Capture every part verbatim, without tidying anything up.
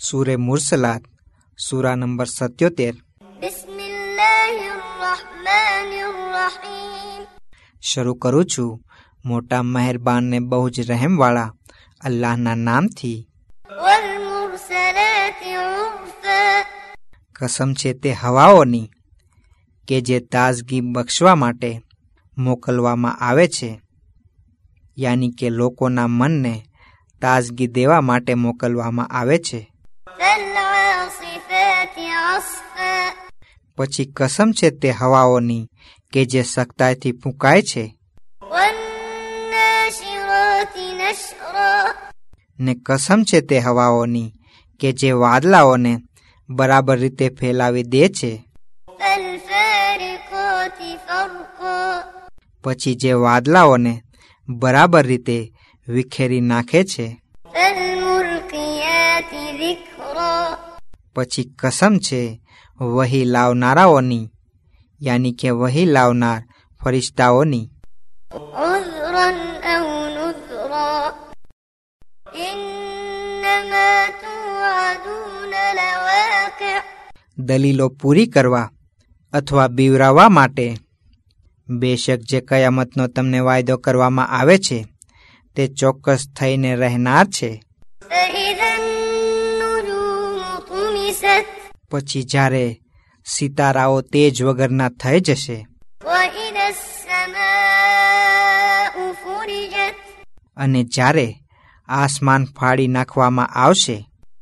सूरे मुरसलात सूरा नंबर सत्योतेर। શરૂ કરું છું મોટા મહેરબાન ને બહુ જ રહેમ વાળા અલ્લાહના નામથી। કસમ છે તે હવાઓની કે જે તાજગી બક્ષવા માટે મોકલવામાં આવે છે, યાની કે લોકોના મનને તાજગી દેવા માટે મોકલવામાં આવે છે। પછી કસમ છે તે હવાઓની કે જે સખ્તાઈથી ફૂંકાય છે, ને કસમ છે તે હવાઓની કે જે વાદળાઓને બરાબર રીતે ફેલાવી દે છે, પછી જે વાદળાઓને બરાબર રીતે વિખેરી નાખે છે। પછી કસમ છે વહી લાવનારાઓની, યાની કે વહી લાવનાર ફરિશ્તાઓની। દલીલો પૂરી કરવા અથવા બીવરાવવા માટે બેશક જે કયામતનો તમને વાયદો કરવામાં આવે છે તે ચોક્કસ થઈને રહેનાર છે। પછી જ્યારે સિતારાઓ તેજ વગરના થઈ જશે, અને જ્યારે આસમાન ફાડી નાખવામાં આવશે,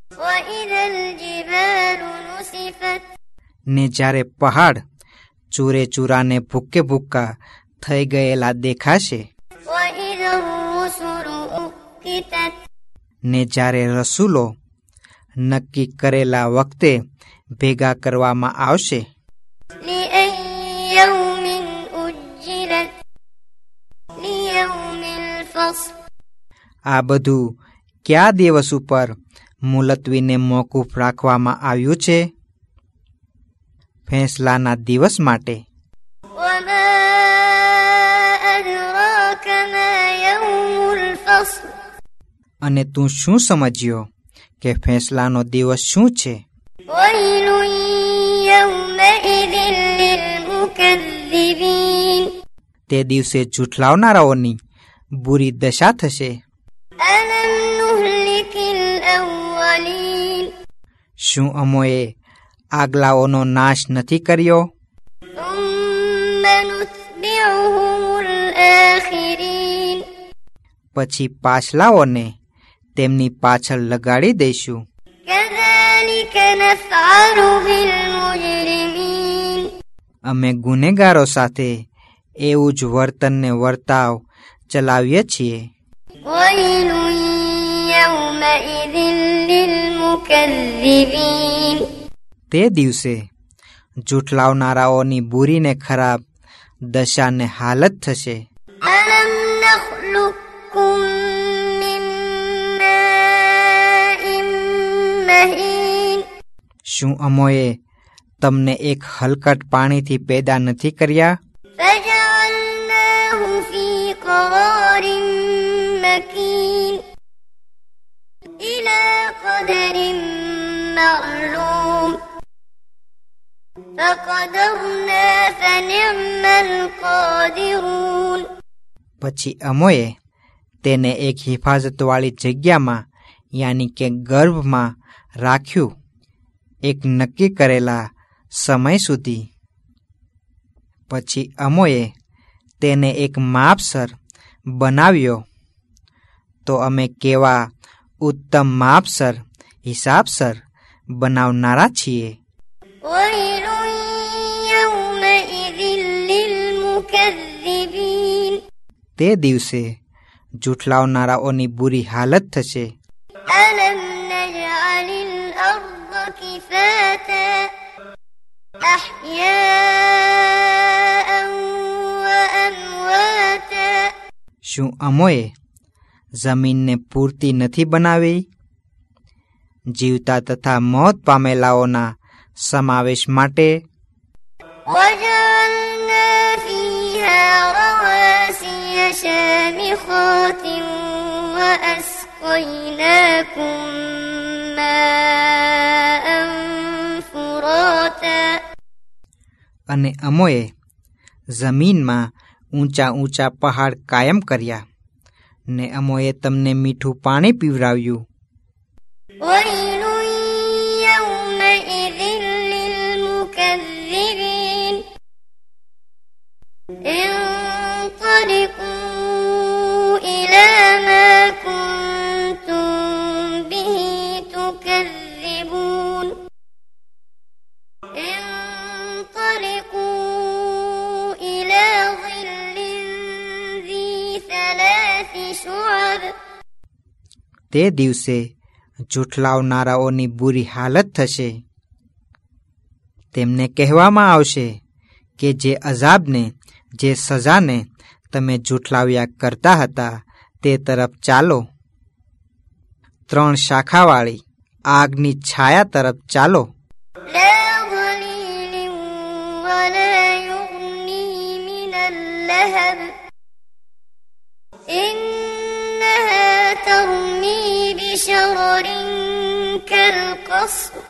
ને જ્યારે પહાડ ચૂરે ચૂરાને ભૂક્કે ભૂક્કા થઈ ગયેલા દેખાશે, ને જ્યારે રસૂલો નક્કી કરેલા વખતે ભેગા કરવામાં આવશે, આ બધું કયા દિવસ ઉપર મુલતવીને મોકૂફ રાખવામાં આવ્યું છે? ફેંસલાના દિવસ માટે। અને તું શું સમજ્યો કે ફેંસલાનો દિવસ શું છે? તે દિવસે જૂઠલાવનારાઓની બુરી દશા થશે। શું અમોએ આગલાઓનો નાશ નથી કર્યો? પછી પાછલાઓને તેમની પાછળ લગાડી દઈશું। અમે ગુનેગારો સાથે એવું જ વર્તનને વર્તાવ ચલાવીએ છીએ। તે દિવસે જૂઠલાવનારાઓની બુરીને ખરાબ દશાને હાલત થશે। શું અમોએ તમને એક હલકટ પાણીથી પેદા નથી કર્યા? પછી અમોએ તેને એક હિફાજતવાળી જગ્યામાં યાની કે ગર્ભમાં રાખ્યું એક નક્કી કરેલા સમય સુધી। પછી અમોએ તેને એક માપસર બનાવ્યો, તો અમે કેવા ઉત્તમ માપસર હિસાબસર બનાવનારા છીએ। તે દિવસે જૂઠલાવનારાઓની બુરી હાલત થશે। શું અમોએ જમીનને પૂરતી નથી બનાવી? જીવતા તથા મોત પામેલાઓના સમાવેશ માટે। شامخات وأسقيناكم ماء અને અમોએ જમીનમાં ઊંચા ઊંચા પહાડ કાયમ કર્યા, ને અમોએ તમને મીઠું પાણી પીવરાવ્યું. તે દિવસે જૂઠલાવનારાઓની બુરી હાલત થશે. તેમને કહેવામાં આવશે કે જે અજાબને, જે સજાને તમે જૂઠલાવ્યા કરતા હતા તે તરફ ચાલો. ત્રણ શાખાવાળી આગની છાયા તરફ ચાલો. بشرر كالقصر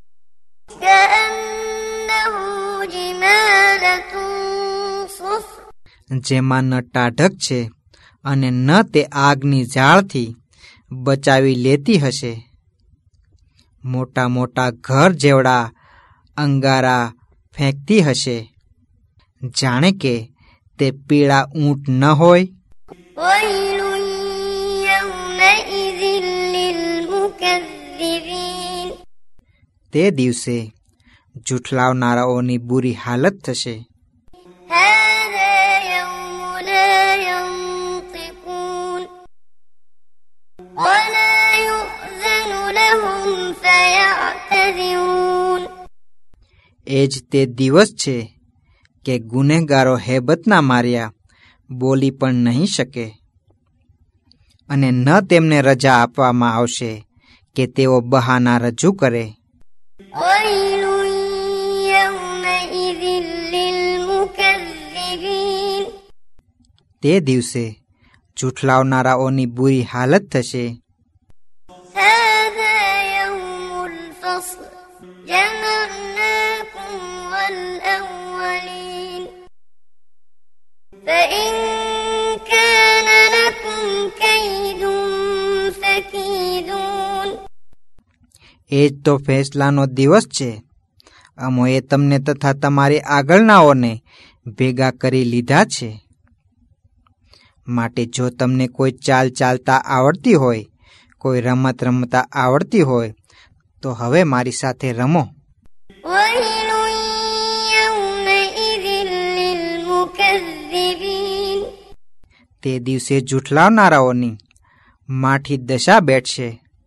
كأنه جمالة صفر. જેમાં ન ટાઢક છે અને ન તે આગની ઝાળથી બચાવી લેતી હશે. મોટા મોટા ઘર જેવડા અંગારા ફેંકતી હશે, જાણે કે તે પીળા ઊંટ ન હોય. તે દિવસે જૂઠલાવનારાઓની બુરી હાલત થશે. એ જ તે દિવસ છે કે ગુનેગારો હેબતના માર્યા બોલી પણ નહીં શકે, અને ન તેમને રજા આપવામાં આવશે કે તેઓ બહાના રજૂ કરે. તે દિવસે જૂઠલાવનારાઓની બુરી હાલત થશે. એ જ તો ફેંસલાનો દિવસ છે. અમોએ તમને તથા તમારી આગળનાઓને ભેગા કરી લીધા છે. માટે જો તમને કોઈ ચાલ ચાલતા આવડતી હોય, કોઈ રમત રમતા આવડતી હોય, તો હવે મારી સાથે રમો. તે દિવસે જૂઠલાવનારાઓની માઠી દશા બેઠશે.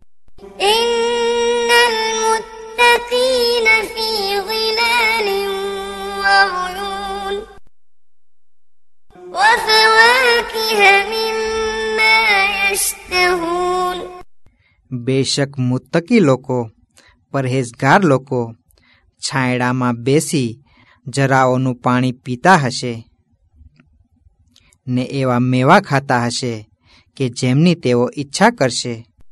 બેશક મુત્તકી લોકો, પરહેજગાર લોકો છાંયડામાં બેસી જરાઓનું પાણી પીતા હશે, ને એવા મેવા ખાતા હશે કે જેમની તેઓ ઈચ્છા કરશે.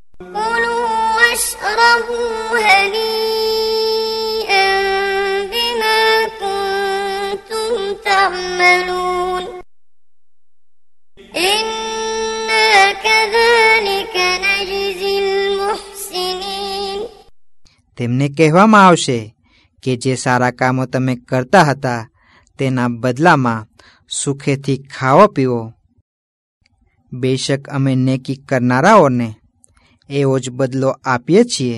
તેમને કહેવામાં આવશે કે જે સારા કામો તમે કરતા હતા તેના બદલામાં સુખેથી ખાઓ પીવો. બેશક અમે નેકી કરનારાઓને એવો જ બદલો આપીએ છીએ.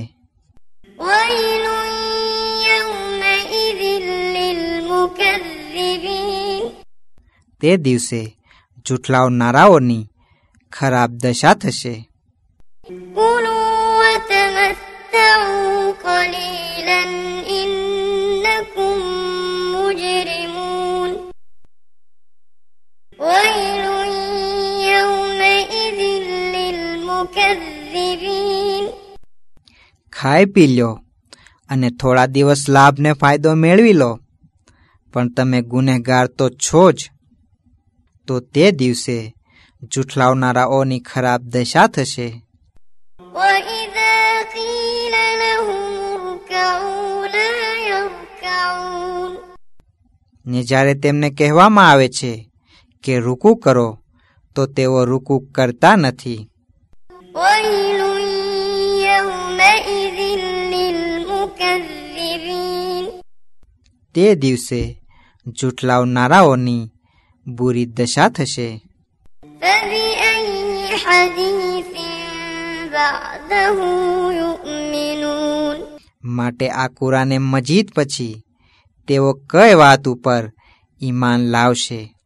તે દિવસે જૂઠલાવનારાઓની ખરાબ દશા થશે. ખાઈ પી લો અને થોડા દિવસ લાભ ને ફાયદો મેળવી લો, પણ તમે ગુનેગાર તો છો જ. તો તે દિવસે જૂઠલાવનારાઓની ખરાબ દશા થશે. ને જ્યારે તેમને કહેવામાં આવે છે કે રૂકુ કરો તો તેઓ રૂકુ કરતા નથી. ويل يومئذ للمكذبين તે દિવસે જુઠલાવનારાઓની બુરી દશા થશે. فبأي حديث بعده يؤمنون માટે આ કુરાને મજીદ પછી તેઓ કઈ વાત ઉપર ઈમાન લાવશે?